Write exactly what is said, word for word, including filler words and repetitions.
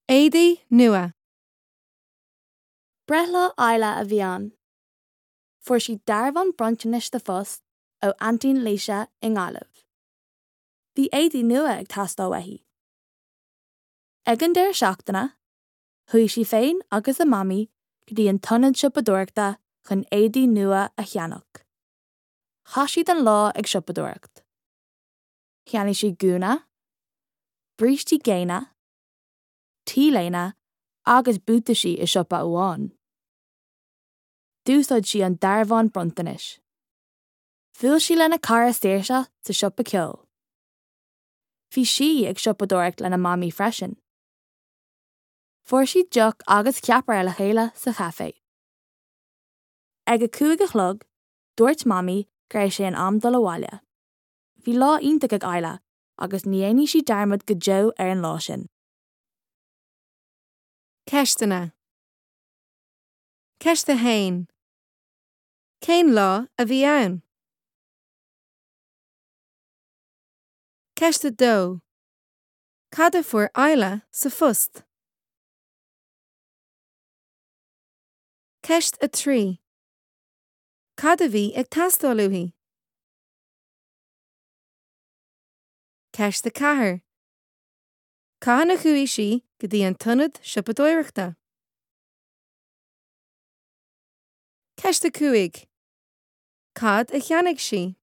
Éadaí nua. Brethla Isla a bhí an. Fuair si darbhan brontanis de fus ó Antín Léise in Gaillimh. Bhí éadaí nua ag tastal wehí. Ag an deir seachtaina, chuaigh si féin agus a mami go dtí an tionad siopadúireachta chun éadaí nua a cheannach. Chaisiad an lá ag siopadúireacht. Cheannaigh si gúna, brístí géine, tíléine agus búta si i siopa amháin. Dúsáid si an darbhan brontanis. Bhuail si lena cara saoirse sa siopa ceoil. Bhí si ag siopadúireacht lena mami freisin. Fuair si deoch agus ceapar le chéile sa chafé. Ag a cúig a chlog, dúirt mami gur é sé an am dul abhaile. Bhí lá iontach ag Isla agus ní aonaigh si darmad go deo ar an lá sin. Ceistena. Ceiste hain. Cén lá a bhí ann. Ceiste dó. Cad a fuair Isla sa fust. Ceist a trí. Cad a bhí ag tastal uí. Ceist a cathair. Cá na chuaigh si go dtí an tionad siopadúireachta. Ceist a cúig. Cad a cheannach si.